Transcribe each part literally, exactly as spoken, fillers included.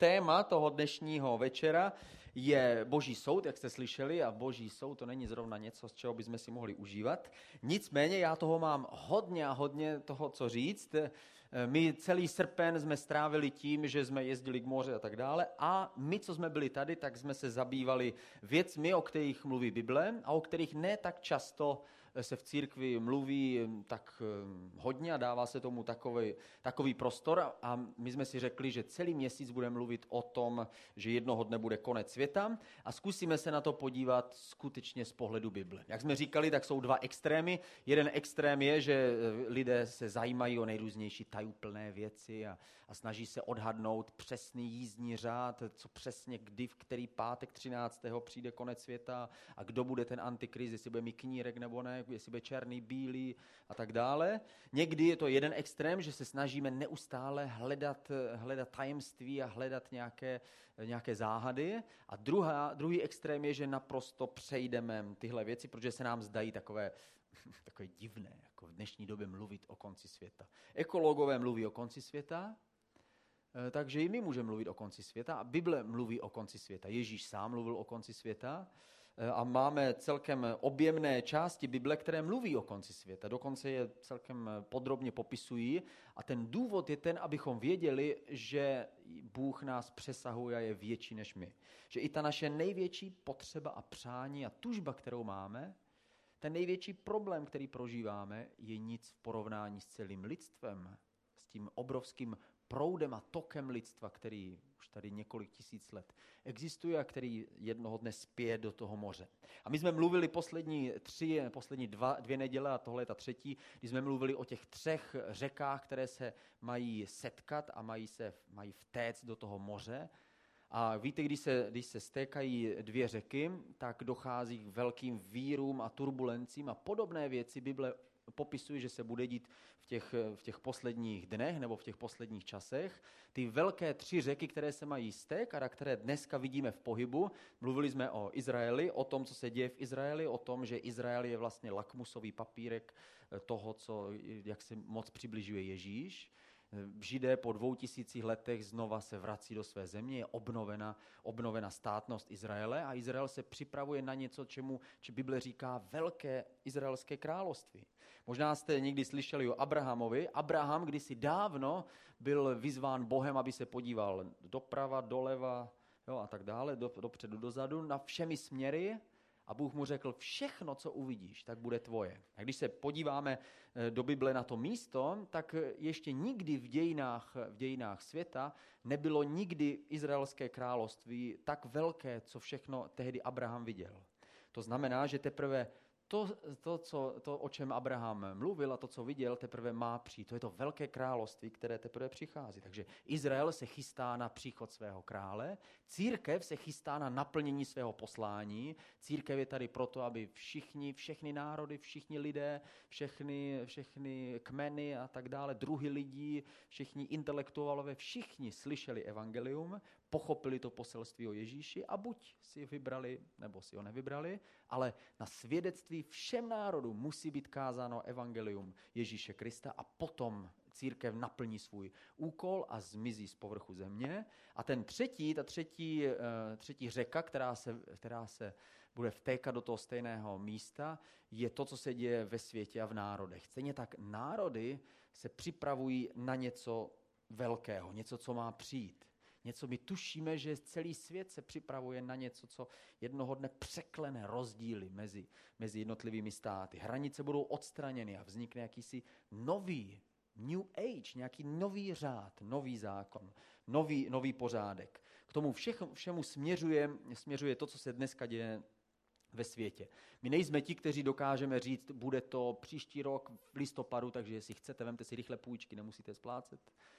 téma toho dnešního večera je Boží soud, jak jste slyšeli, a Boží soud to není zrovna něco, z čeho bychom si mohli užívat. Nicméně já toho mám hodně a hodně toho, co říct. My celý srpen jsme strávili tím, že jsme jezdili k moři a tak dále, a my, co jsme byli tady, tak jsme se zabývali věcmi, o kterých mluví Bible a o kterých ne tak často se v církvi mluví tak hodně a dává se tomu takový, takový prostor, a my jsme si řekli, že celý měsíc budeme mluvit o tom, že jednoho dne bude konec světa, a zkusíme se na to podívat skutečně z pohledu Bible. Jak jsme říkali, tak jsou dva extrémy. Jeden extrém je, že lidé se zajímají o nejrůznější tajuplné věci a, a snaží se odhadnout přesný jízdní řád, co přesně kdy, v který pátek třináctého přijde konec světa a kdo bude ten antikrist, jestli bude mít knírek nebo ne, jestli bude černý, bílý a tak dále. Někdy je to jeden extrém, že se snažíme neustále hledat, hledat tajemství a hledat nějaké, nějaké záhady. A druhá, druhý extrém je, že naprosto přejdeme tyhle věci, protože se nám zdají takové, takové divné, jako v dnešní době mluvit o konci světa. Ekologové mluví o konci světa, takže i my můžeme mluvit o konci světa, a Bible mluví o konci světa. Ježíš sám mluvil o konci světa a máme celkem objemné části Bible, které mluví o konci světa. Dokonce je celkem podrobně popisují, a ten důvod je ten, abychom věděli, že Bůh nás přesahuje a je větší než my. Že i ta naše největší potřeba a přání a tužba, kterou máme, ten největší problém, který prožíváme, je nic v porovnání s celým lidstvem, s tím obrovským proudem a tokem lidstva, který už tady několik tisíc let existuje a který jednoho dne spěje do toho moře. A my jsme mluvili poslední tři, poslední dva, dvě neděle, a tohle je ta třetí, kdy jsme mluvili o těch třech řekách, které se mají setkat a mají se mají vtéct do toho moře. A víte, když se, když se stékají dvě řeky, tak dochází k velkým vírům a turbulencím, a podobné věci Bible popisuje, že se bude dít v těch, v těch posledních dnech nebo v těch posledních časech. Ty velké tři řeky, které se mají stékat a které dneska vidíme v pohybu. Mluvili jsme o Izraeli, o tom, co se děje v Izraeli, o tom, že Izrael je vlastně lakmusový papírek toho, co, jak se moc přibližuje Ježíš. Židé po dvou tisících letech znova se vrací do své země, je obnovena, obnovena státnost Izraele, a Izrael se připravuje na něco, čemu či Bible říká velké izraelské království. Možná jste někdy slyšeli o Abrahamovi. Abraham kdysi dávno byl vyzván Bohem, aby se podíval doprava, doleva, jo, a tak dále, do, dopředu, dozadu, na všemi směry. A Bůh mu řekl, všechno, co uvidíš, tak bude tvoje. A když se podíváme do Bible na to místo, tak ještě nikdy v dějinách, v dějinách světa nebylo nikdy izraelské království tak velké, co všechno tehdy Abraham viděl. To znamená, že teprve to, to, co, to, o čem Abraham mluvil a to, co viděl, teprve má přijít. To je to velké království, které teprve přichází. Takže Izrael se chystá na příchod svého krále, církev se chystá na naplnění svého poslání. Církev je tady proto, aby všichni, všechny národy, všichni lidé, všechny, všechny kmeny a tak dále, druhy lidí, všichni intelektuálové, všichni slyšeli evangelium, pochopili to poselství o Ježíši a buď si vybrali, nebo si ho nevybrali, ale na svědectví všem národům musí být kázáno evangelium Ježíše Krista, a potom církev naplní svůj úkol a zmizí z povrchu země. A ten třetí, ta třetí, třetí řeka, která se, která se bude vtékat do toho stejného místa, je to, co se děje ve světě a v národech. Stejně tak národy se připravují na něco velkého, něco, co má přijít. Něco my tušíme, že celý svět se připravuje na něco, co jednoho dne překlene rozdíly mezi, mezi jednotlivými státy. Hranice budou odstraněny a vznikne jakýsi nový, new age, nějaký nový řád, nový zákon, nový, nový pořádek. K tomu všemu, všemu směřuje, směřuje to, co se dneska děje ve světě. My nejsme ti, kteří dokážeme říct, bude to příští rok v listopadu, takže jestli chcete, vemte si rychle půjčky, nemusíte splácet.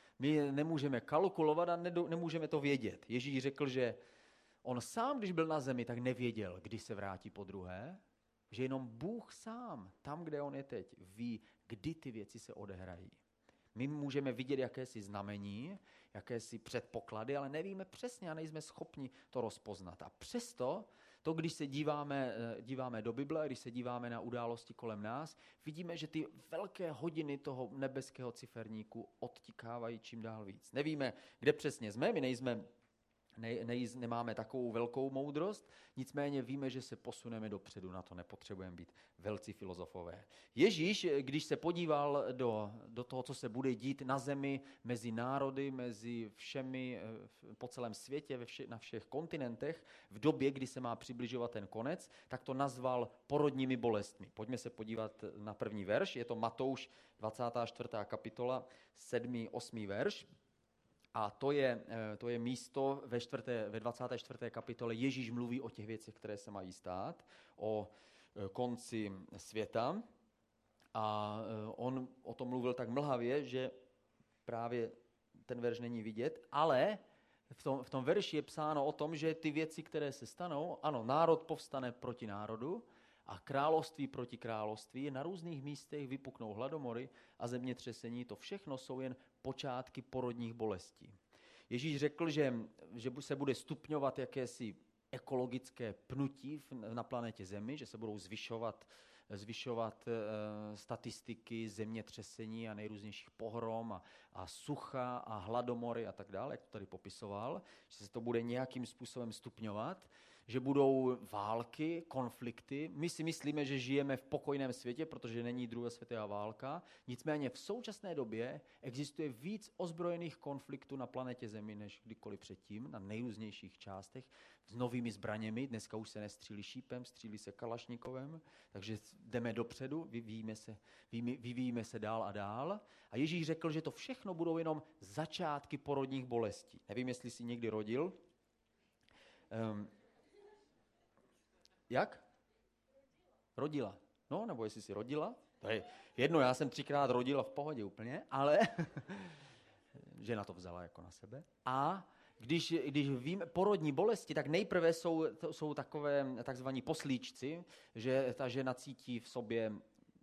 My nemůžeme kalkulovat a nemůžeme to vědět. Ježíš řekl, že on sám, když byl na zemi, tak nevěděl, kdy se vrátí po druhé, že jenom Bůh sám, tam, kde on je teď, ví, kdy ty věci se odehrají. My můžeme vidět jakési znamení, jakési předpoklady, ale nevíme přesně a nejsme schopni to rozpoznat. A přesto, to, když se díváme, díváme do Bible, když se díváme na události kolem nás, vidíme, že ty velké hodiny toho nebeského ciferníku odtikávají čím dál víc. Nevíme, kde přesně jsme, my nejsme ne, ne, nemáme takovou velkou moudrost, nicméně víme, že se posuneme dopředu, na to nepotřebujeme být velcí filozofové. Ježíš, když se podíval do, do toho, co se bude dít na zemi, mezi národy, mezi všemi po celém světě, ve vše, na všech kontinentech, v době, kdy se má přibližovat ten konec, tak to nazval porodními bolestmi. Pojďme se podívat na první verš, je to Matouš dvacátá čtvrtá kapitola, sedmý, osmý verš. A to je, to je místo ve, čtvrté, ve dvacáté čtvrté kapitole. Ježíš mluví o těch věcech, které se mají stát, o konci světa. A on o tom mluvil tak mlhavě, že právě ten verš není vidět, ale v tom, v tom verši je psáno o tom, že ty věci, které se stanou, ano, národ povstane proti národu a království proti království, na různých místech vypuknou hladomory a zemětřesení, to všechno jsou jen počátky porodních bolestí. Ježíš řekl, že, že se bude stupňovat jakési ekologické pnutí na planetě Zemi, že se budou zvyšovat, zvyšovat e, statistiky zemětřesení a nejrůznějších pohrom a, a sucha a hladomory a tak dále, jak to tady popisoval, že se to bude nějakým způsobem stupňovat, že budou války, konflikty. My si myslíme, že žijeme v pokojném světě, protože není druhá světová válka. Nicméně v současné době existuje víc ozbrojených konfliktů na planetě Zemi, než kdykoliv předtím, na nejrůznějších částech, s novými zbraněmi. Dneska už se nestřílí šípem, střílí se kalašnikovem, takže jdeme dopředu, vyvíjíme se, vyvíjíme se dál a dál. A Ježíš řekl, že to všechno budou jenom začátky porodních bolestí. Nevím, jestli jsi někdy rodil. Um, Jak? Rodila. No, nebo jestli jsi rodila. To je jedno, já jsem třikrát rodila v pohodě úplně, ale žena to vzala jako na sebe. A když, když víme porodní bolesti, tak nejprve jsou, to jsou takové takzvaní poslíčci, že ta žena cítí v sobě,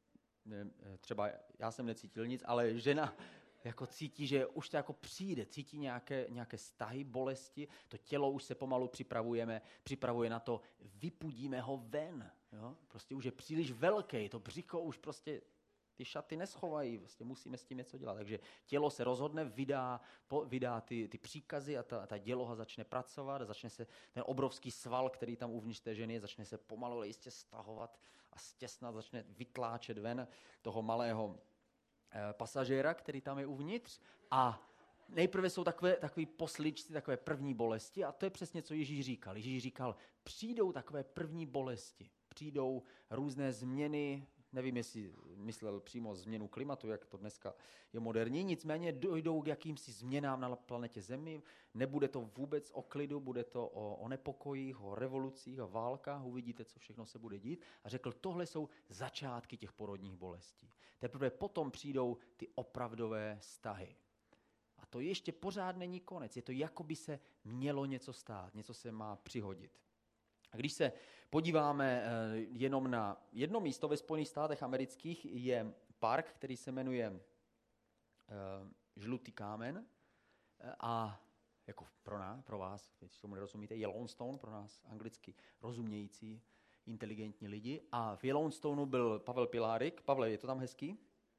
třeba já jsem necítil nic, ale žena jako cítí, že už to jako přijde, cítí nějaké, nějaké stahy, bolesti, to tělo už se pomalu připravujeme, připravuje na to, vypudíme ho ven. Jo? Prostě už je příliš velký, to břicho už prostě ty šaty neschovají, prostě musíme s tím něco dělat. Takže tělo se rozhodne, vydá, po, vydá ty, ty příkazy a ta, ta děloha začne pracovat a začne se ten obrovský sval, který tam uvnitř té ženy je, začne se pomalu ale jistě stahovat a stěsnat, začne vytláčet ven toho malého pasažéra, který tam je uvnitř, a nejprve jsou takové, takové posličci, takové první bolesti, a to je přesně, co Ježíš říkal. Ježíš říkal, přijdou takové první bolesti, přijdou různé změny, nevím, jestli myslel přímo změnu klimatu, jak to dneska je moderní, nicméně dojdou k jakýmsi změnám na planetě Zemi, nebude to vůbec o klidu, bude to o, o nepokojích, o revolucích, o válkách, uvidíte, co všechno se bude dít. A řekl, tohle jsou začátky těch porodních bolestí. Teprve potom přijdou ty opravdové stahy. A to ještě pořád není konec, je to jako by se mělo něco stát, něco se má přihodit. A když se podíváme jenom na jedno místo ve Spojených státech amerických, je park, který se jmenuje Žlutý kámen, a jako pro nás, pro vás, když tomu nerozumíte, Yellowstone, pro nás anglicky rozumějící, inteligentní lidi. A v Yellowstoneu byl Pavel Pilárik. Pavle, je to tam hezký?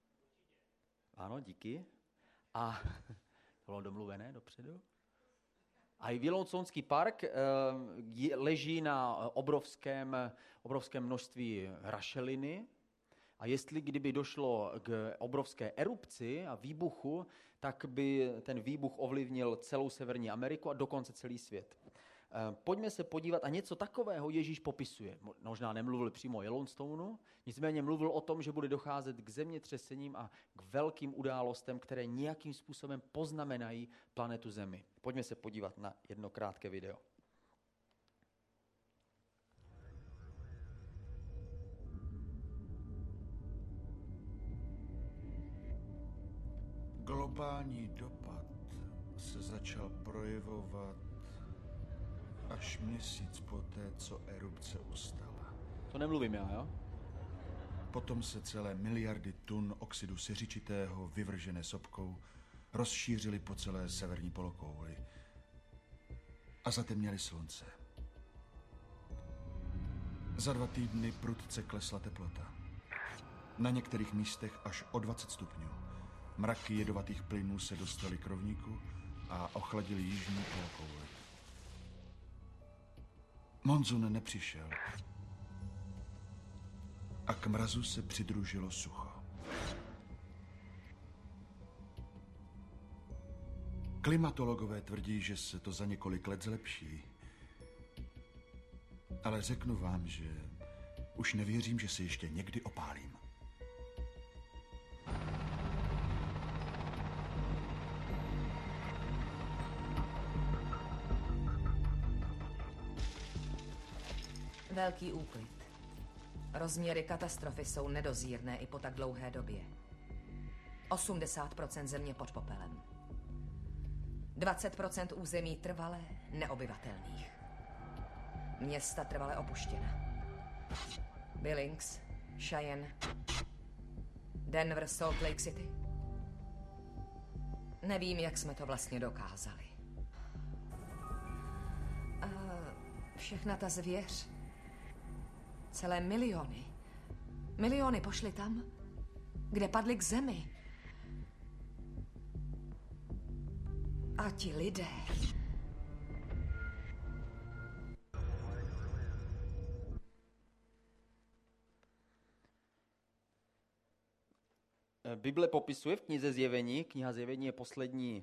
Ano, díky. A to bylo domluvené dopředu. A i Yellowstoneský park e, leží na obrovském, obrovském množství rašeliny, a jestli kdyby došlo k obrovské erupci a výbuchu, tak by ten výbuch ovlivnil celou Severní Ameriku a dokonce celý svět. E, pojďme se podívat, a něco takového Ježíš popisuje. Možná nemluvil přímo o Yellowstoneu, nicméně mluvil o tom, že bude docházet k zemětřesením a k velkým událostem, které nějakým způsobem poznamenají planetu Zemi. Pojďme se podívat na jedno krátké video. Globální dopad se začal projevovat až měsíc poté, co erupce ustala. To nemluvím já, jo? Potom se celé miliardy tun oxidu siřičitého vyvržené sopkou rozšířily po celé severní polokouli a zatemněly slunce. Za dva týdny prudce klesla teplota. Na některých místech až o dvacet stupňů. Mraky jedovatých plynů se dostaly k rovníku a ochladily jižní polokouli. Monzun nepřišel. A k mrazu se přidružilo sucho. Klimatologové tvrdí, že se to za několik let zlepší. Ale řeknu vám, že už nevěřím, že se ještě někdy opálím. Velký úklid. Rozměry katastrofy jsou nedozírné i po tak dlouhé době. osmdesát procent země pod popelem. dvacet procent území trvale neobyvatelných. Města trvale opuštěna. Billings, Cheyenne, Denver, Salt Lake City. Nevím, jak jsme to vlastně dokázali. A všechna ta zvěř, celé miliony, miliony pošli tam, kde padly k zemi. A ti lidé... Bible popisuje v knize Zjevení, kniha Zjevení je poslední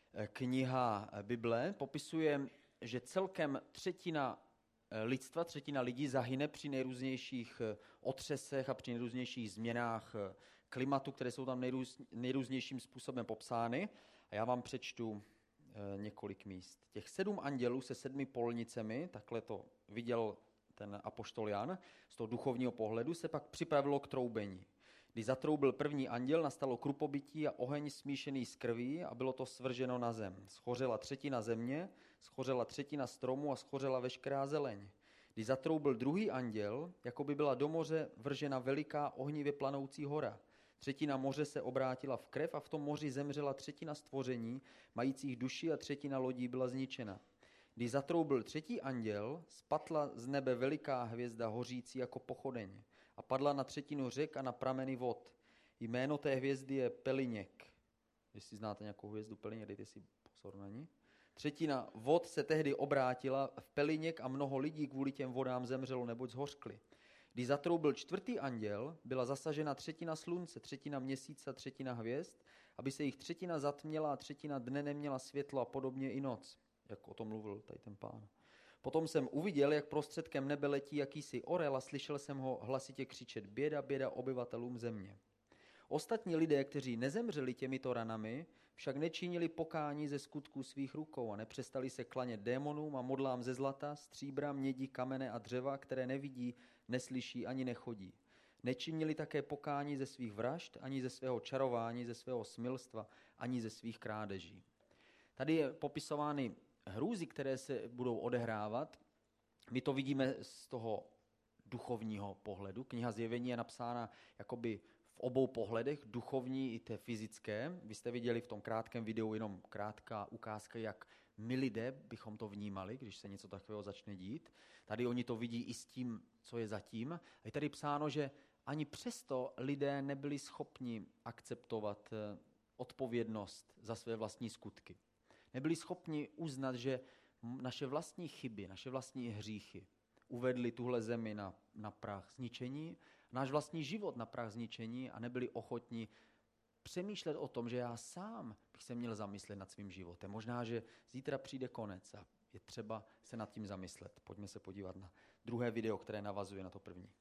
kniha Bible, popisuje, že celkem třetina lidstva, třetina lidí zahyne při nejrůznějších otřesech a při nejrůznějších změnách klimatu, které jsou tam nejrůz, nejrůznějším způsobem popsány. A já vám přečtu několik míst. Těch sedm andělů se sedmi polnicemi, takhle to viděl ten apoštol Jan, z toho duchovního pohledu, se pak připravilo k troubení. Když zatroubil první anděl, nastalo krupobytí a oheň smíšený s krví a bylo to svrženo na zem. Schořela třetina země, schořela třetina stromu a schořela veškerá zeleň. Když zatroubil druhý anděl, jako by byla do moře vržena veliká ohnivě planoucí hora. Třetina moře se obrátila v krev a v tom moři zemřela třetina stvoření, majících duši a třetina lodí byla zničena. Když zatroubil třetí anděl, spadla z nebe veliká hvězda hořící jako pochodeň a padla na třetinu řek a na prameny vod. Jméno té hvězdy je Peliněk. Jestli znáte nějakou hvězdu Peliněk, dejte si pozor na ní. Třetina vod se tehdy obrátila v Peliněk a mnoho lidí kvůli těm vodám zemřelo, neboť zhořkli. Když zatroubil čtvrtý anděl, byla zasažena třetina slunce, třetina měsíce, třetina hvězd, aby se jich třetina zatměla a třetina dne neměla světlo a podobně i noc, jak o tom mluvil tady ten pán. Potom jsem uviděl, jak prostředkem nebe letí jakýsi orel a slyšel jsem ho hlasitě křičet: běda, běda obyvatelům země. Ostatní lidé, kteří nezemřeli těmito ranami, však nečinili pokání ze skutků svých rukou a nepřestali se klanět démonům a modlám ze zlata, stříbra, mědi, kamene a dřeva, které nevidí, neslyší ani nechodí. Nečinili také pokání ze svých vražd, ani ze svého čarování, ze svého smilstva, ani ze svých krádeží. Tady je popisovány hrůzy, které se budou odehrávat. My to vidíme z toho duchovního pohledu. Kniha Zjevení je napsána jakoby v obou pohledech, duchovní i té fyzické. Vy jste viděli v tom krátkém videu jenom krátká ukázka, jak my lidé bychom to vnímali, když se něco takového začne dít. Tady oni to vidí i s tím, co je zatím. A je tady psáno, že ani přesto lidé nebyli schopni akceptovat odpovědnost za své vlastní skutky. Nebyli schopni uznat, že naše vlastní chyby, naše vlastní hříchy uvedli tuhle zemi na, na prach zničení, náš vlastní život na prach zničení a nebyli ochotni přemýšlet o tom, že já sám bych se měl zamyslet nad svým životem. Možná, že zítra přijde konec a je třeba se nad tím zamyslet. Pojďme se podívat na druhé video, které navazuje na to první.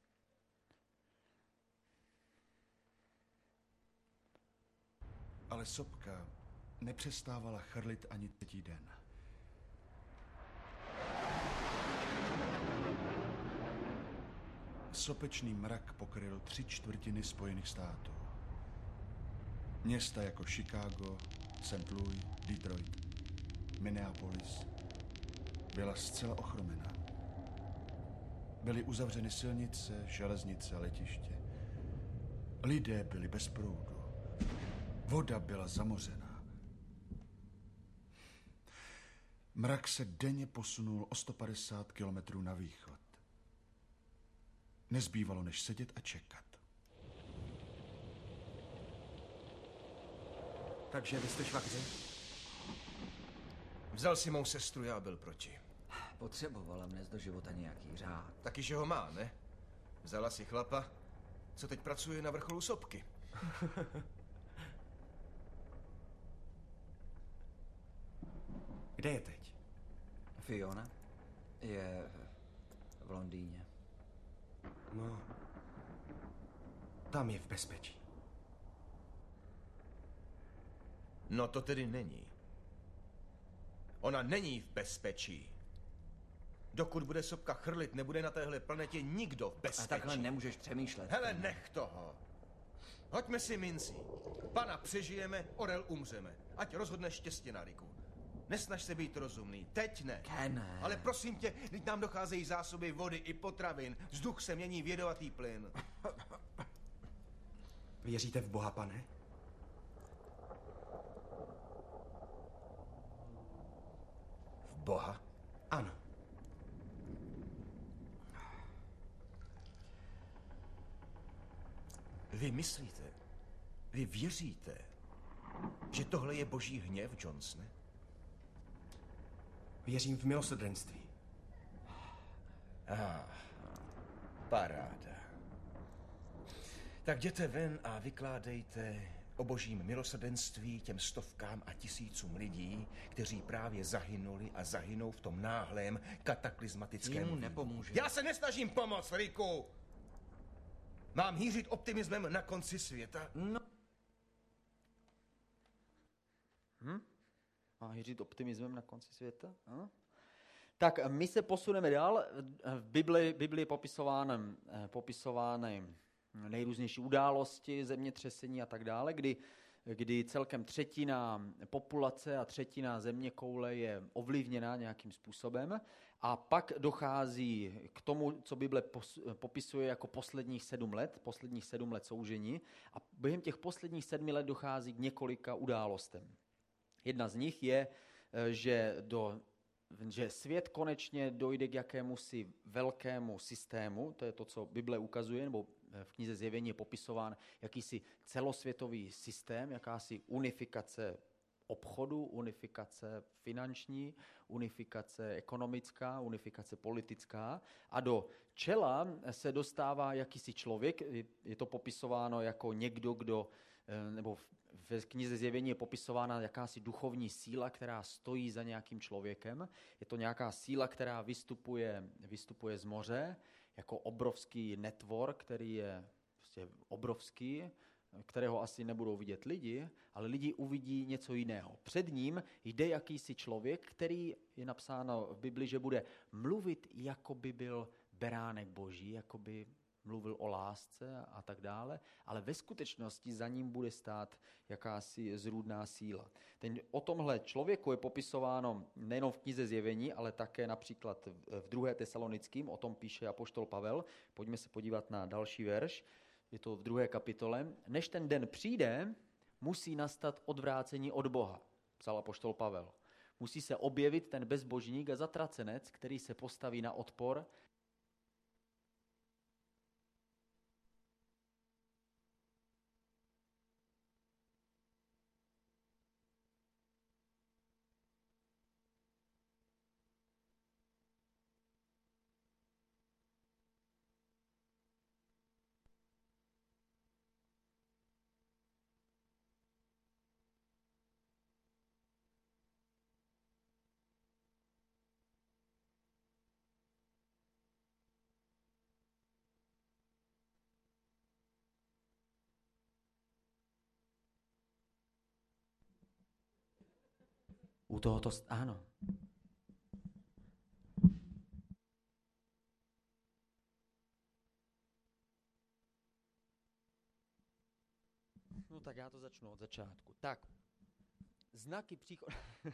Ale sopka nepřestávala chrlit ani třetí den. Sopečný mrak pokryl tři čtvrtiny Spojených států. Města jako Chicago, Saint Louis, Detroit, Minneapolis byla zcela ochromena. Byly uzavřeny silnice, železnice a letiště. Lidé byli bez proudu. Voda byla zamořená. Mrak se denně posunul o sto padesát kilometrů na východ. Nezbývalo než sedět a čekat. Takže vy jste švakři? Vzal si mou sestru, já byl proti. Potřebovala vnes do života nějaký řád. Taky, že ho má, ne? Vzala si chlapa, co teď pracuje na vrcholu sopky. Kde je teď? Fiona je v Londýně. No, tam je v bezpečí. No to tedy není. Ona není v bezpečí. Dokud bude sopka chrlit, nebude na téhle planetě nikdo v bezpečí. A takhle nemůžeš přemýšlet. Hele, nech toho. Hoďme si minci. Pana přežijeme, orel umřeme. Ať rozhodne štěstěnáriku. Nesnaž se být rozumný. Teď ne. Kene. Ale prosím tě, teď nám docházejí zásoby vody i potravin. Vzduch se mění v jedovatý plyn. Věříte v Boha, pane? V Boha? Ano. Vy myslíte, vy věříte, že tohle je boží hněv, Johnsone? Věřím v milosrdenství. Ah, paráda. Tak jděte ven a vykládejte o božím milosrdenství těm stovkám a tisícům lidí, kteří právě zahynuli a zahynou v tom náhlém kataklizmatickém Jemu výbuchu. nepomůže. Já se nesnažím pomoct, Riku! Mám hýřit optimismem na konci světa? No. Hm? Má hýřit optimismem na konci světa? Hm? Tak my se posuneme dál. V Bibli, Bibli je popisovány, popisovány nejrůznější události, zemětřesení a tak dále, kdy, kdy celkem třetina populace a třetina zeměkoule je ovlivněná nějakým způsobem a pak dochází k tomu, co Bible popisuje jako posledních sedm let, posledních sedm let soužení a během těch posledních sedmi let dochází k několika událostem. Jedna z nich je, že, do, že svět konečně dojde k jakémusi velkému systému, to je to, co Bible ukazuje, nebo v knize Zjevení je popisován jakýsi celosvětový systém, jakási unifikace obchodu, unifikace finanční, unifikace ekonomická, unifikace politická a do čela se dostává jakýsi člověk, je to popisováno jako někdo, kdo, nebo v knize Zjevení je popisována jakási duchovní síla, která stojí za nějakým člověkem. Je to nějaká síla, která vystupuje, vystupuje z moře, jako obrovský netvor, který je prostě obrovský, kterého asi nebudou vidět lidi, ale lidi uvidí něco jiného. Před ním jde jakýsi člověk, který je napsáno v Bibli, že bude mluvit, jako by byl beránek boží, jako by mluvil o lásce a tak dále, ale ve skutečnosti za ním bude stát jakási zrůdná síla. Ten, o tomhle člověku je popisováno nejenom v knize Zjevení, ale také například v druhé Tesalonickým, o tom píše apoštol Pavel. Pojďme se podívat na další verš, je to v druhé kapitole. Než ten den přijde, musí nastat odvrácení od Boha, psal apoštol Pavel. Musí se objevit ten bezbožník a zatracenec, který se postaví na odpor. U tohoto, ano. No tak já to začnu od začátku. Tak, znaky příchodu...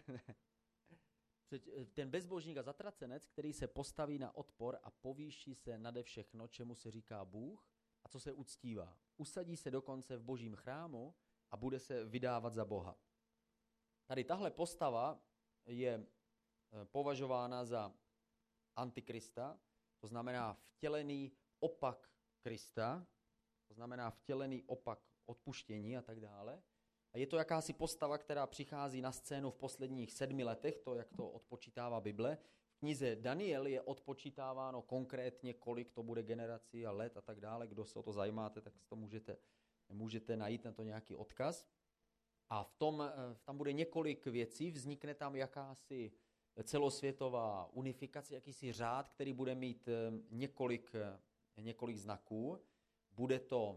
Ten bezbožník a zatracenec, který se postaví na odpor a povýší se nade všechno, čemu se říká Bůh a co se uctívá. Usadí se dokonce v božím chrámu a bude se vydávat za Boha. Tady tahle postava je považována za antikrista, to znamená vtělený opak Krista, to znamená vtělený opak odpuštění a tak dále. A je to jakási postava, která přichází na scénu v posledních sedmi letech, to, jak to odpočítává Bible. V knize Daniel je odpočítáváno konkrétně, kolik to bude generací a let a tak dále. Kdo se o to zajímáte, tak si to můžete, můžete najít na to nějaký odkaz. A v tom, tam bude několik věcí, vznikne tam jakási celosvětová unifikace, jakýsi řád, který bude mít několik, několik znaků. Bude to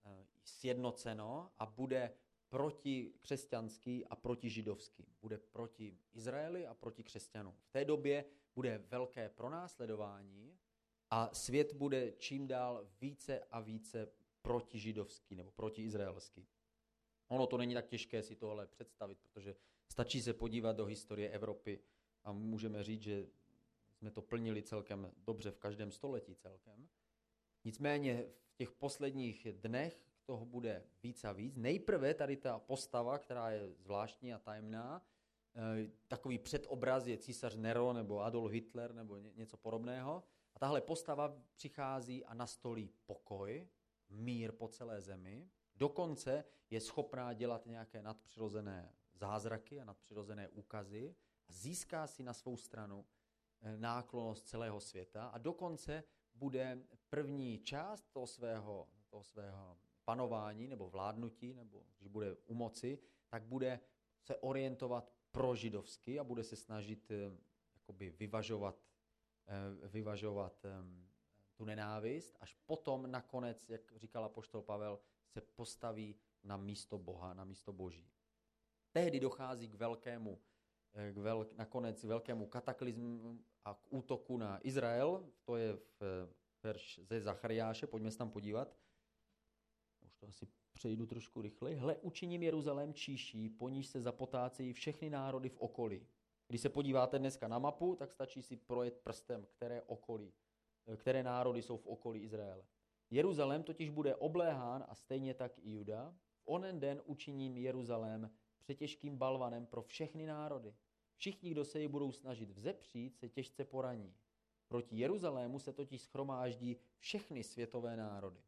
sjednoceno a bude protikřesťanský a protižidovský. Bude proti Izraeli a proti křesťanům. V té době bude velké pronásledování a svět bude čím dál více a více protižidovský nebo protiizraelský. Ono to není tak těžké si tohle představit, protože stačí se podívat do historie Evropy a můžeme říct, že jsme to plnili celkem dobře v každém století celkem. Nicméně v těch posledních dnech toho bude víc a víc. Nejprve tady ta postava, která je zvláštní a tajemná, takový předobraz je císař Nero nebo Adolf Hitler nebo něco podobného. A tahle postava přichází a nastolí pokoj, mír po celé zemi. Dokonce je schopná dělat nějaké nadpřirozené zázraky a nadpřirozené úkazy a získá si na svou stranu náklonnost celého světa a dokonce bude první část toho svého, toho svého panování nebo vládnutí, nebo když bude u moci, tak bude se orientovat prožidovsky a bude se snažit jakoby vyvažovat, vyvažovat tu nenávist, až potom nakonec, jak říkal apoštol Pavel, se postaví na místo Boha, na místo Boží. Tehdy dochází k velkému, k vel, nakonec velkému kataklizmu a k útoku na Izrael, to je v verš ze Zachariáše, pojďme se tam podívat. Už to asi přejdu trošku rychleji. Hle, učiním Jeruzalém číší, po níž se zapotácejí všechny národy v okolí. Když se podíváte dneska na mapu, tak stačí si projet prstem, které okolí, které národy jsou v okolí Izraele. Jeruzalém totiž bude obléhán a stejně tak i Juda. V onen den učiním Jeruzalém přetěžkým balvanem pro všechny národy. Všichni, kdo se ji budou snažit vzepřít, se těžce poraní. Proti Jeruzalému se totiž shromáždí všechny světové národy.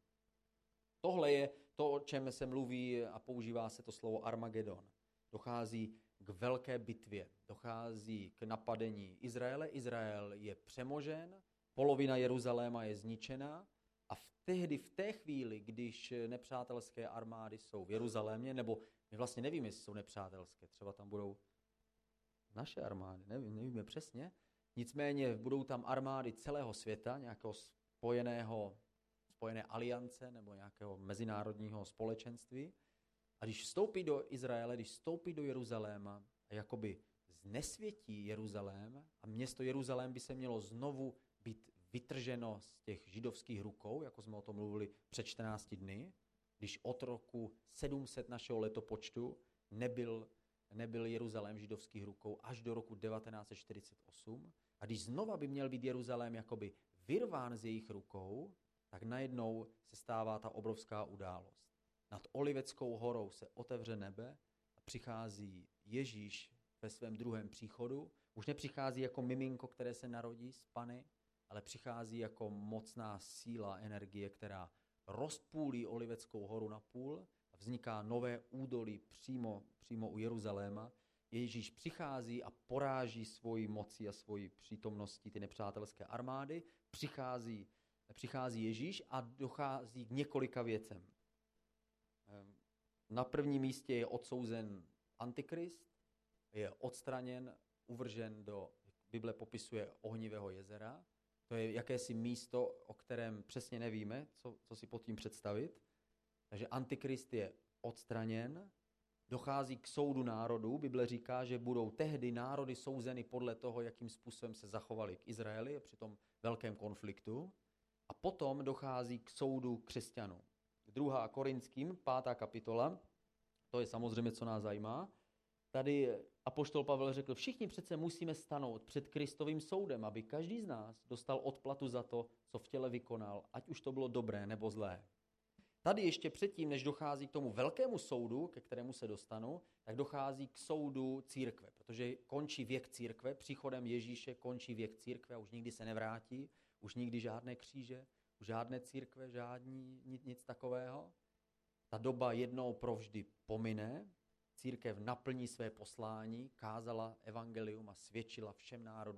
Tohle je to, o čem se mluví a používá se to slovo Armagedon. Dochází k velké bitvě, dochází k napadení Izraele. Izrael je přemožen, polovina Jeruzaléma je zničena a v tehdy, v té chvíli, když nepřátelské armády jsou v Jeruzalémě, nebo my vlastně nevíme, jestli jsou nepřátelské, třeba tam budou naše armády, nevím, nevíme přesně, nicméně budou tam armády celého světa, nějakého spojeného spojené aliance nebo nějakého mezinárodního společenství. A když vstoupí do Izraele, když vstoupí do Jeruzaléma a jakoby znesvětí Jeruzalém a město Jeruzalém by se mělo znovu být vytrženo z těch židovských rukou, jako jsme o tom mluvili před čtrnácti dny, když od roku sedm set našeho letopočtu nebyl, nebyl Jeruzalém v židovských rukou až do roku devatenáct set čtyřicet osm. A když znova by měl být Jeruzalém jakoby vyrván z jejich rukou, tak najednou se stává ta obrovská událost. Nad Oliveckou horou se otevře nebe a přichází Ježíš ve svém druhém příchodu. Už nepřichází jako miminko, které se narodí z Panny, ale přichází jako mocná síla, energie, která rozpůlí Oliveckou horu na půl a vzniká nové údolí přímo, přímo u Jeruzaléma. Ježíš přichází a poráží svoji mocí a svoji přítomností ty nepřátelské armády. Přichází Přichází Ježíš a dochází k několika věcem. Na prvním místě je odsouzen Antikrist, je odstraněn, uvržen do, Bible popisuje, ohnivého jezera. To je jakési místo, o kterém přesně nevíme, co, co si pod tím představit. Takže Antikrist je odstraněn, dochází k soudu národů. Bible říká, že budou tehdy národy souzeny podle toho, jakým způsobem se zachovali k Izraeli při tom velkém konfliktu. A potom dochází k soudu křesťanů. druhá Korinským, pátá kapitola, to je samozřejmě, co nás zajímá. Tady apoštol Pavel řekl, všichni přece musíme stanout před Kristovým soudem, aby každý z nás dostal odplatu za to, co v těle vykonal, ať už to bylo dobré nebo zlé. Tady ještě předtím, než dochází k tomu velkému soudu, ke kterému se dostanu, tak dochází k soudu církve, protože končí věk církve, příchodem Ježíše končí věk církve a už nikdy se nevrátí. Už nikdy žádné kříže, už žádné církve, žádný, nic, nic takového. Ta doba jednou provždy pomine, církev naplní své poslání, kázala evangelium a svědčila všem národům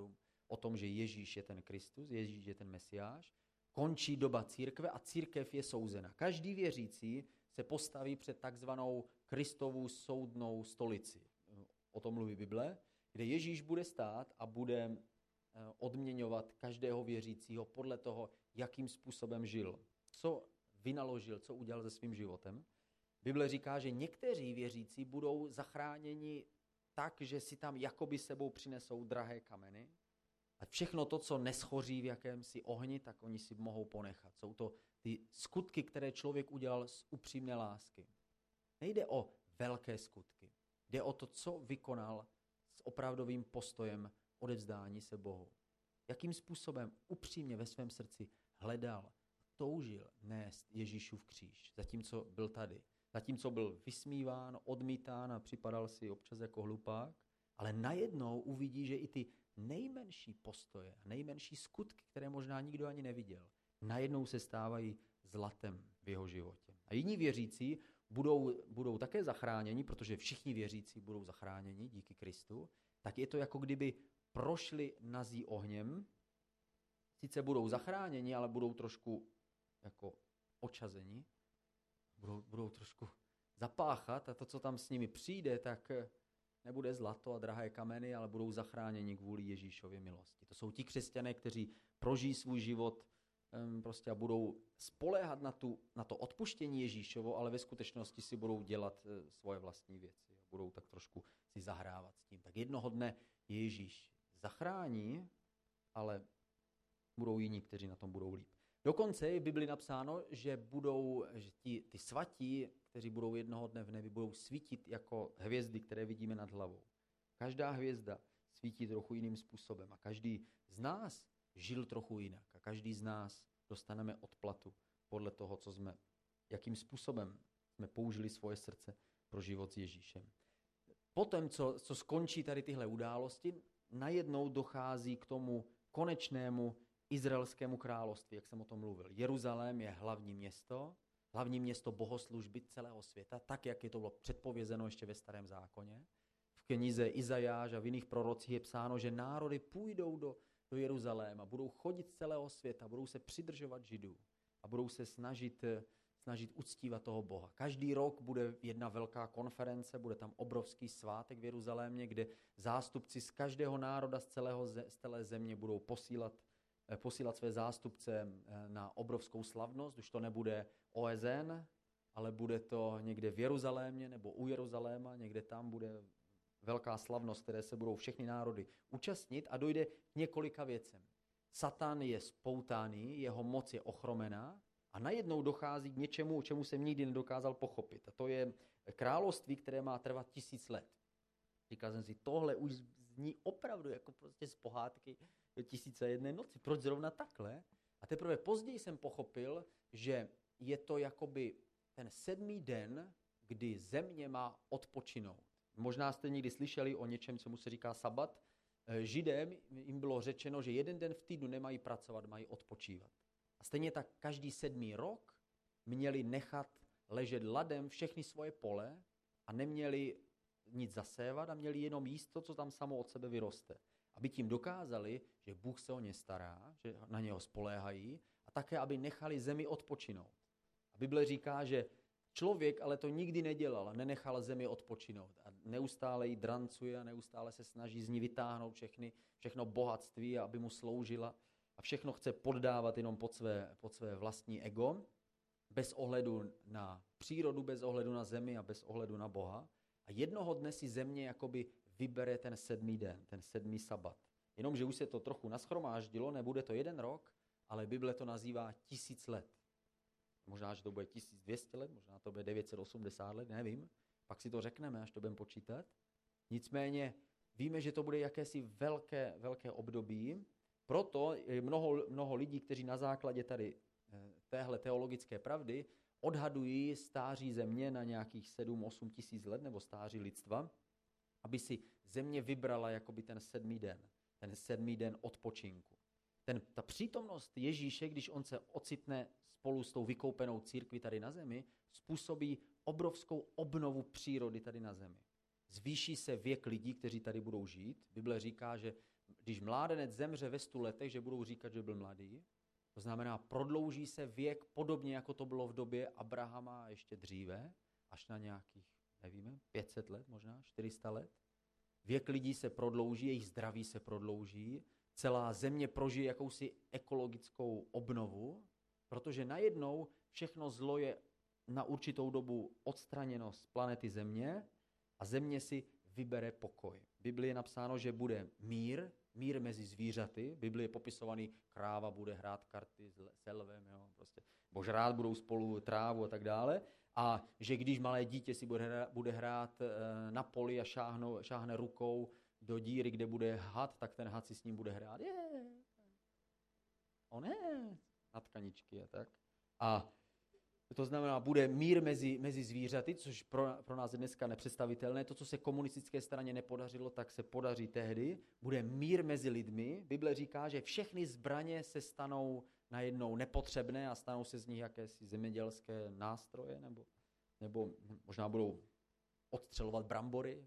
o tom, že Ježíš je ten Kristus, Ježíš je ten Mesiáš. Končí doba církve a církev je souzena. Každý věřící se postaví před takzvanou Kristovu soudnou stolici. O tom mluví Bible, kde Ježíš bude stát a bude odměňovat každého věřícího podle toho, jakým způsobem žil, co vynaložil, co udělal se svým životem. Bible říká, že někteří věřící budou zachráněni tak, že si tam jakoby sebou přinesou drahé kameny a všechno to, co neschoří v jakémsi ohni, tak oni si mohou ponechat. Jsou to ty skutky, které člověk udělal z upřímné lásky. Nejde o velké skutky. Jde o to, co vykonal s opravdovým postojem odevzdání se Bohu. Jakým způsobem upřímně ve svém srdci hledal, toužil nést Ježíšův kříž, zatímco byl tady. Zatímco byl vysmíván, odmítán a připadal si občas jako hlupák, ale najednou uvidí, že i ty nejmenší postoje, nejmenší skutky, které možná nikdo ani neviděl, najednou se stávají zlatem v jeho životě. A jiní věřící budou, budou také zachráněni, protože všichni věřící budou zachráněni díky Kristu, tak je to jako kdyby prošli nazí ohněm, sice budou zachráněni, ale budou trošku jako očazeni, budou, budou trošku zapáchat a to, co tam s nimi přijde, tak nebude zlato a drahé kameny, ale budou zachráněni kvůli Ježíšově milosti. To jsou ti křesťané, kteří prožijí svůj život um, prostě a budou spoléhat na, tu, na to odpuštění Ježíšovo, ale ve skutečnosti si budou dělat uh, svoje vlastní věci. Budou tak trošku si zahrávat s tím. Tak jednoho dne Ježíš zachrání, ale budou jiní, kteří na tom budou líp. Dokonce je v Bibli napsáno, že budou že ti, ty svatí, kteří budou jednoho dne v nebi, budou svítit jako hvězdy, které vidíme nad hlavou. Každá hvězda svítí trochu jiným způsobem a každý z nás žil trochu jinak a každý z nás dostaneme odplatu podle toho, co jsme, jakým způsobem jsme použili svoje srdce pro život s Ježíšem. Potom, co, co skončí tady tyhle události, najednou dochází k tomu konečnému izraelskému království, jak jsem o tom mluvil. Jeruzalém je hlavní město, hlavní město bohoslužby celého světa, tak, jak je to bylo předpovězeno ještě ve Starém zákoně. V knize Izajáš a v jiných prorocích je psáno, že národy půjdou do, do Jeruzaléma, budou chodit z celého světa, budou se přidržovat Židů a budou se snažit, snažit uctívat toho Boha. Každý rok bude jedna velká konference, bude tam obrovský svátek v Jeruzalémě, kde zástupci z každého národa, z, celého, z celé země budou posílat posílat své zástupce na obrovskou slavnost. Už to nebude O S N, ale bude to někde v Jeruzalémě nebo u Jeruzaléma, někde tam bude velká slavnost, které se budou všechny národy účastnit a dojde k několika věcem. Satan je spoutaný, jeho moc je ochromená a najednou dochází k něčemu, čemu jsem nikdy nedokázal pochopit. A to je království, které má trvat tisíc let. Říkal jsem si, tohle už zní opravdu jako prostě z pohádky tisíce jedné noci. Proč zrovna takhle? A teprve později jsem pochopil, že je to jakoby ten sedmý den, kdy země má odpočinout. Možná jste někdy slyšeli o něčem, co mu se říká sabat. Židem jim bylo řečeno, že jeden den v týdnu nemají pracovat, mají odpočívat. A stejně tak každý sedmý rok měli nechat ležet ladem všechny svoje pole a neměli nic zasévat a měli jenom jíst to, co tam samo od sebe vyroste. Aby tím dokázali, že Bůh se o ně stará, že na něho spoléhají a také, aby nechali zemi odpočinout. A Bible říká, že člověk ale to nikdy nedělal a nenechal zemi odpočinout a neustále ji drancuje a neustále se snaží z ní vytáhnout všechny, všechno bohatství, aby mu sloužila a všechno chce poddávat jenom pod své, pod své vlastní ego, bez ohledu na přírodu, bez ohledu na zemi a bez ohledu na Boha. A jednoho dne si země jakoby vybere ten sedmý den, ten sedmý sabat. Jenomže už se to trochu nashromáždilo, nebude to jeden rok, ale Bible to nazývá tisíc let. Možná, že to bude tisíc dvě stě let, možná to bude devět set osmdesát let, nevím. Pak si to řekneme, až to budeme počítat. Nicméně víme, že to bude jakési velké, velké období. Proto je mnoho, mnoho lidí, kteří na základě tady téhle teologické pravdy odhadují stáří země na nějakých sedm osm tisíc let nebo stáří lidstva, aby si země vybrala jakoby ten sedmý den, ten sedmý den odpočinku. Ten, ta přítomnost Ježíše, když on se ocitne spolu s tou vykoupenou církví tady na zemi, způsobí obrovskou obnovu přírody tady na zemi. Zvýší se věk lidí, kteří tady budou žít. Bible říká, že když mládenec zemře ve stu letech, že budou říkat, že byl mladý. To znamená, prodlouží se věk podobně, jako to bylo v době Abrahama ještě dříve, až na nějakých, nevíme, pět set let, možná čtyři sta let. Věk lidí se prodlouží, jejich zdraví se prodlouží, celá země prožije jakousi ekologickou obnovu, protože najednou všechno zlo je na určitou dobu odstraněno z planety Země a země si vybere pokoj. V Biblii je napsáno, že bude mír, mír mezi zvířaty. V Biblii je popisovaný, kráva bude hrát karty s lvem, jo, prostě božrát budou spolu trávu a tak dále. A že když malé dítě si bude hrát, bude hrát na poli a šáhnou, šáhne rukou do díry, kde bude had, tak ten had si s ním bude hrát. Je, on je, na tkaničky a tak. A to znamená, bude mír mezi, mezi zvířaty, což pro, pro nás je dneska nepředstavitelné. To, co se komunistické straně nepodařilo, tak se podaří tehdy. Bude mír mezi lidmi. Bible říká, že všechny zbraně se stanou najednou nepotřebné a stanou se z nich jakési zemědělské nástroje, nebo, nebo možná budou odstřelovat brambory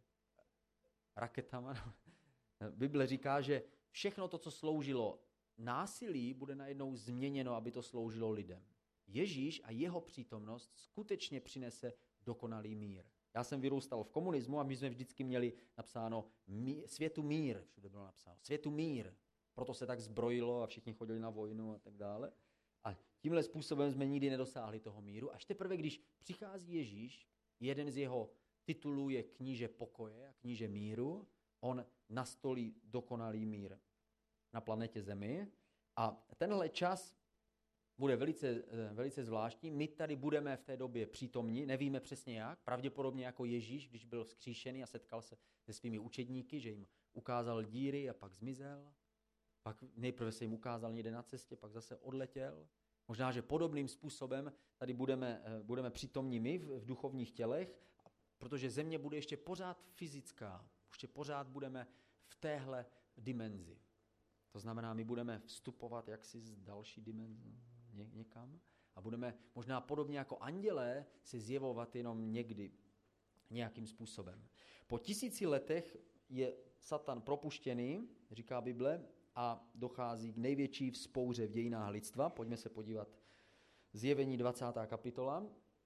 raketama. Bible říká, že všechno to, co sloužilo násilí, bude najednou změněno, aby to sloužilo lidem. Ježíš a jeho přítomnost skutečně přinese dokonalý mír. Já jsem vyrůstal v komunismu a my jsme vždycky měli napsáno mí, světu mír, všude bylo napsáno, světu mír. Proto se tak zbrojilo a všichni chodili na vojnu a tak dále. A tímhle způsobem jsme nikdy nedosáhli toho míru. Až teprve, když přichází Ježíš, jeden z jeho titulů je kníže pokoje a kníže míru, on nastolí dokonalý mír na planetě Zemi. A tenhle čas bude velice, velice zvláštní. My tady budeme v té době přítomní, nevíme přesně jak, pravděpodobně jako Ježíš, když byl vzkříšený a setkal se se svými učedníky, že jim ukázal díry a pak zmizel. Pak nejprve se jim ukázal někde na cestě, pak zase odletěl. Možná, že podobným způsobem tady budeme, budeme přítomní my v, v duchovních tělech, protože země bude ještě pořád fyzická, ještě pořád budeme v téhle dimenzi. To znamená, my budeme vstupovat jaksi z další dimenze ně, někam a budeme možná podobně jako andělé se zjevovat jenom někdy nějakým způsobem. Po tisíci letech je Satan propuštěný, říká Bible, a dochází k největší vzpouře v dějinách lidstva. Pojďme se podívat. Zjevení dvacátá kapitola.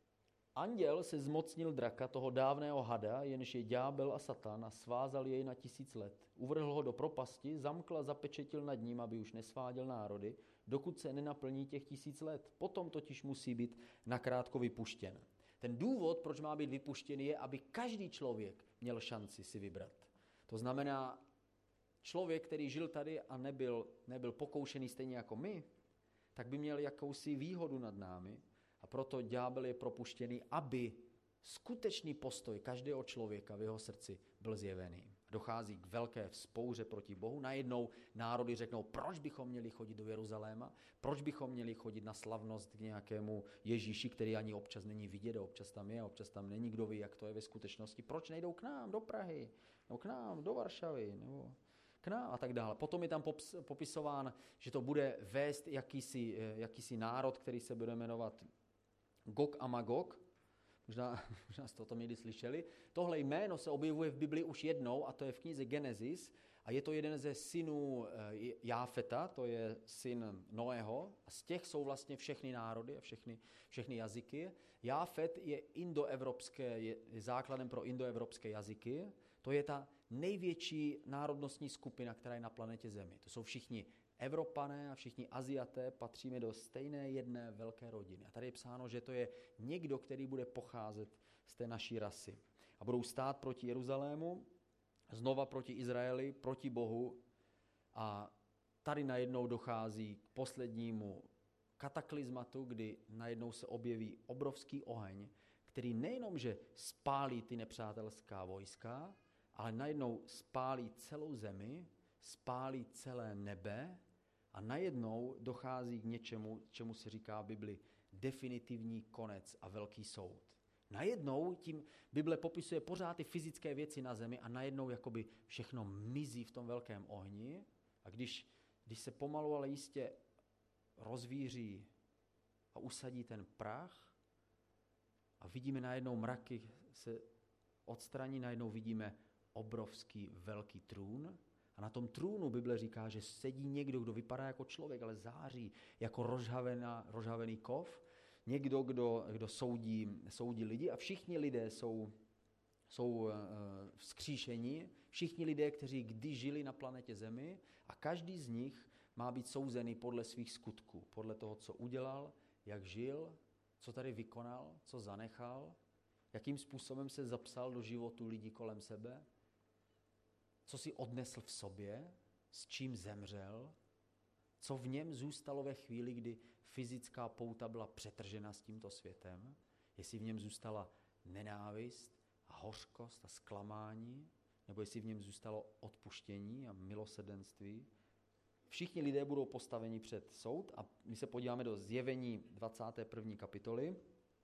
Anděl se zmocnil draka, toho dávného hada, jenž je ďábel a Satan, a svázal jej na tisíc let. Uvrhl ho do propasti, zamkl a zapečetil nad ním, aby už nesváděl národy, dokud se nenaplní těch tisíc let. Potom totiž musí být nakrátko vypuštěn. Ten důvod, proč má být vypuštěn, je, aby každý člověk měl šanci si vybrat. To znamená, člověk, který žil tady a nebyl, nebyl pokoušený stejně jako my, tak by měl jakousi výhodu nad námi. A proto ďábel je propuštěný, aby skutečný postoj každého člověka v jeho srdci byl zjevený. Dochází k velké vzpouře proti Bohu. Najednou národy řeknou, proč bychom měli chodit do Jeruzaléma, proč bychom měli chodit na slavnost k nějakému Ježíši, který ani občas není vidět, občas tam je, občas tam není, kdo ví, jak to je ve skutečnosti. Proč nejdou k nám do Prahy, nebo k nám do Varšavy, nebo k nám a tak dále. Potom je tam popisován, že to bude vést jakýsi, jakýsi národ, který se bude jmenovat Gog a Magog, možná, možná jste o tom někdy slyšeli. Tohle jméno se objevuje v Biblii už jednou a to je v knize Genesis a je to jeden ze synů Jáfeta, to je syn Noého a z těch jsou vlastně všechny národy a všechny, všechny jazyky. Jáfet je indoevropské, je základem pro indoevropské jazyky. To je ta největší národnostní skupina, která je na planetě Zemi. To jsou všichni Evropané a všichni Aziaté, patříme do stejné jedné velké rodiny. A tady je psáno, že to je někdo, který bude pocházet z té naší rasy. A budou stát proti Jeruzalému, znova proti Izraeli, proti Bohu. A tady najednou dochází k poslednímu kataklizmatu, kdy najednou se objeví obrovský oheň, který nejenom, že spálí ty nepřátelská vojska, ale najednou spálí celou zemi, spálí celé nebe a najednou dochází k něčemu, čemu se říká v Bibli definitivní konec a velký soud. Najednou tím Bible popisuje pořád ty fyzické věci na zemi a najednou jakoby všechno mizí v tom velkém ohni a když, když se pomalu, ale jistě rozvíří a usadí ten prach a vidíme najednou mraky se odstraní, najednou vidíme obrovský velký trůn a A na tom trůnu Bible říká, že sedí někdo, kdo vypadá jako člověk, ale září jako rozhavená, rozhavený kov. Někdo, kdo, kdo soudí, soudí lidi a všichni lidé jsou, jsou uh, vzkříšení. Všichni lidé, kteří kdy žili na planetě Zemi a každý z nich má být souzený podle svých skutků, podle toho, co udělal, jak žil, co tady vykonal, co zanechal, jakým způsobem se zapsal do životu lidí kolem sebe, co si odnesl v sobě, s čím zemřel, co v něm zůstalo ve chvíli, kdy fyzická pouta byla přetržena s tímto světem, jestli v něm zůstala nenávist a hořkost a zklamání, nebo jestli v něm zůstalo odpuštění a milosrdenství. Všichni lidé budou postaveni před soud a my se podíváme do Zjevení dvacáté první kapitoly.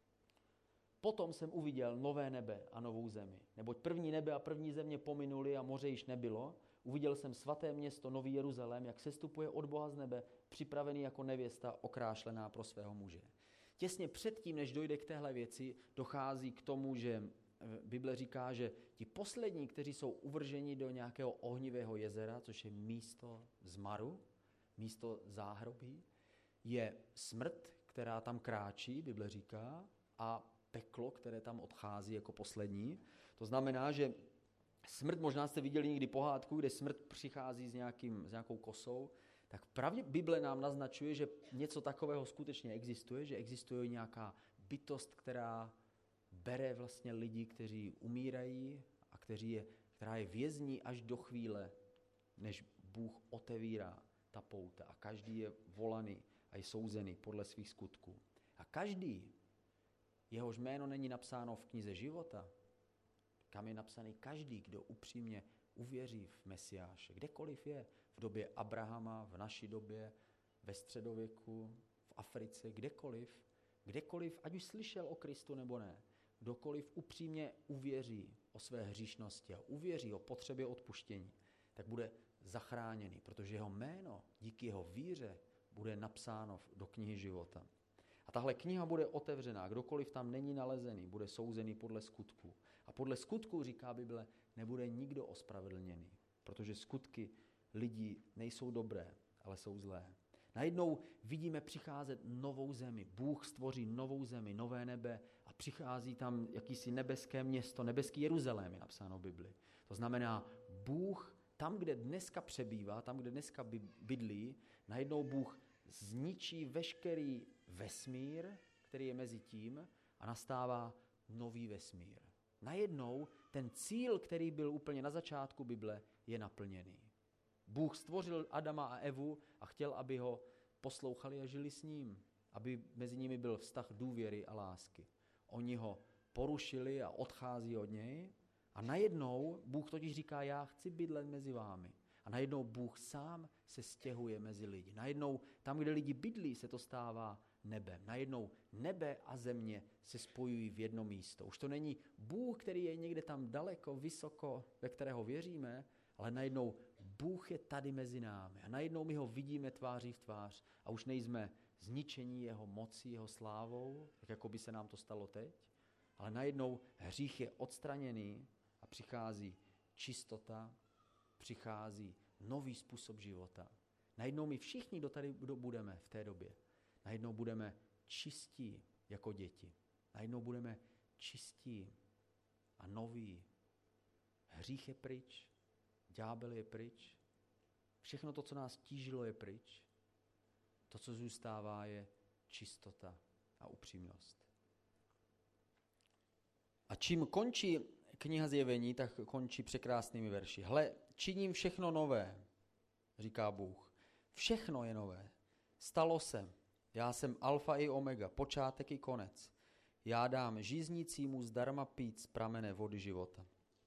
Potom jsem uviděl nové nebe a novou zemi. Neboť první nebe a první země pominuli a moře již nebylo. Uviděl jsem svaté město, nový Jeruzalém, jak sestupuje od Boha z nebe, připravený jako nevěsta okrášlená pro svého muže. Těsně předtím, než dojde k téhle věci, dochází k tomu, že Bible říká, že ti poslední, kteří jsou uvrženi do nějakého ohnivého jezera, což je místo zmaru, místo záhrobí, je smrt, která tam kráčí, Bible říká, a peklo, které tam odchází jako poslední. To znamená, že smrt, možná jste viděli někdy pohádku, kde smrt přichází s, nějakým, s nějakou kosou, tak pravdě Bible nám naznačuje, že něco takového skutečně existuje, že existuje nějaká bytost, která bere vlastně lidi, kteří umírají a kteří je, která je vězní až do chvíle, než Bůh otevírá ta pouta a každý je volaný a je souzený podle svých skutků. A každý, jehož jméno není napsáno v knize života, kam je napsaný každý, kdo upřímně uvěří v Mesiáše, kdekoliv je, v době Abrahama, v naší době, ve středověku, v Africe, kdekoliv, kdekoliv, ať už slyšel o Kristu nebo ne, kdokoliv upřímně uvěří o své hříšnosti a uvěří o potřebě odpuštění, tak bude zachráněný, protože jeho jméno díky jeho víře bude napsáno do knihy života. A tahle kniha bude otevřená, kdokoliv tam není nalezený, bude souzený podle skutků. A podle skutků, říká Bible, nebude nikdo ospravedlněný, protože skutky lidí nejsou dobré, ale jsou zlé. Najednou vidíme přicházet novou zemi. Bůh stvoří novou zemi, nové nebe a přichází tam jakýsi nebeské město, nebeský Jeruzalém je napsáno v Bibli. To znamená, Bůh tam, kde dneska přebývá, tam, kde dneska bydlí, najednou Bůh zničí veškerý vesmír, který je mezi tím a nastává nový vesmír. Najednou ten cíl, který byl úplně na začátku Bible, je naplněný. Bůh stvořil Adama a Evu a chtěl, aby ho poslouchali a žili s ním, aby mezi nimi byl vztah důvěry a lásky. Oni ho porušili a odchází od něj a najednou Bůh totiž říká, já chci bydlet mezi vámi. A najednou Bůh sám se stěhuje mezi lidi. Najednou tam, kde lidi bydlí, se to stává nebem. Najednou nebe a země se spojují v jedno místo. Už to není Bůh, který je někde tam daleko, vysoko, ve kterého věříme, ale najednou Bůh je tady mezi námi. A najednou my ho vidíme tváří v tvář a už nejsme zničení jeho mocí, jeho slávou, tak jako by se nám to stalo teď, ale najednou hřích je odstraněný a přichází čistota, přichází nový způsob života. Najednou my všichni, kdo tady budeme v té době, najednou budeme čistí jako děti. Najednou budeme čistí a noví. Hřích je pryč, ďábel je pryč, všechno to, co nás tížilo, je pryč. To, co zůstává, je čistota a upřímnost. A čím končí kniha Zjevení, tak končí překrásnými verši. Hle, činím všechno nové, říká Bůh. Všechno je nové. Stalo se. Já jsem alfa i omega, počátek i konec. Já dám žíznícímu zdarma pít z pramene vody života.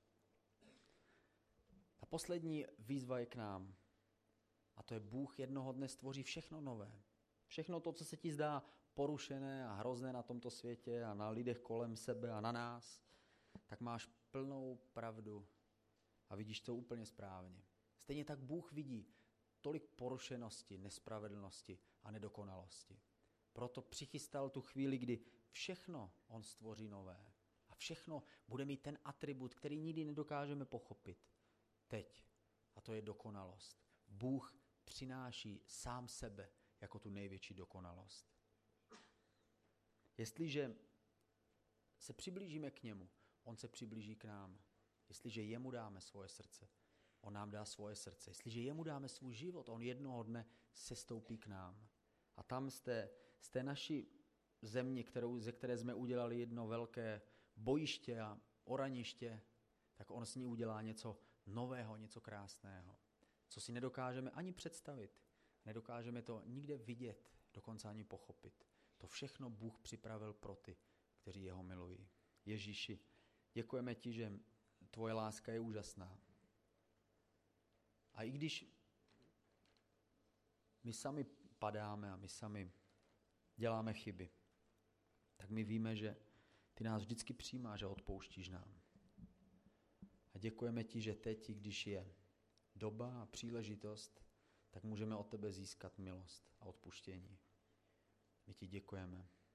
Ta poslední výzva je k nám. A to je Bůh jednoho dne stvoří všechno nové. Všechno to, co se ti zdá porušené a hrozné na tomto světě a na lidech kolem sebe a na nás, tak máš plnou pravdu a vidíš to úplně správně. Stejně tak Bůh vidí tolik porušenosti, nespravedlnosti a nedokonalosti. Proto přichystal tu chvíli, kdy všechno on stvoří nové. A všechno bude mít ten atribut, který nikdy nedokážeme pochopit. Teď. A A to je dokonalost. Bůh přináší sám sebe jako tu největší dokonalost. Jestliže se přiblížíme k němu, on se přiblíží k nám. Jestliže jemu dáme svoje srdce, on nám dá svoje srdce. Jestliže jemu dáme svůj život, on jednoho dne sestoupí k nám. A tam z té, z té naší země, kterou, ze které jsme udělali jedno velké bojiště a oraniště, tak on s ní udělá něco nového, něco krásného, co si nedokážeme ani představit. Nedokážeme to nikde vidět, dokonce ani pochopit. To všechno Bůh připravil pro ty, kteří jeho milují. Ježíši, děkujeme ti, že tvoje láska je úžasná. A i když my sami padáme a my sami děláme chyby, tak my víme, že ty nás vždycky přijímáš a odpouštíš nám. A děkujeme ti, že teď, když je doba a příležitost, tak můžeme od tebe získat milost a odpuštění. My ti děkujeme.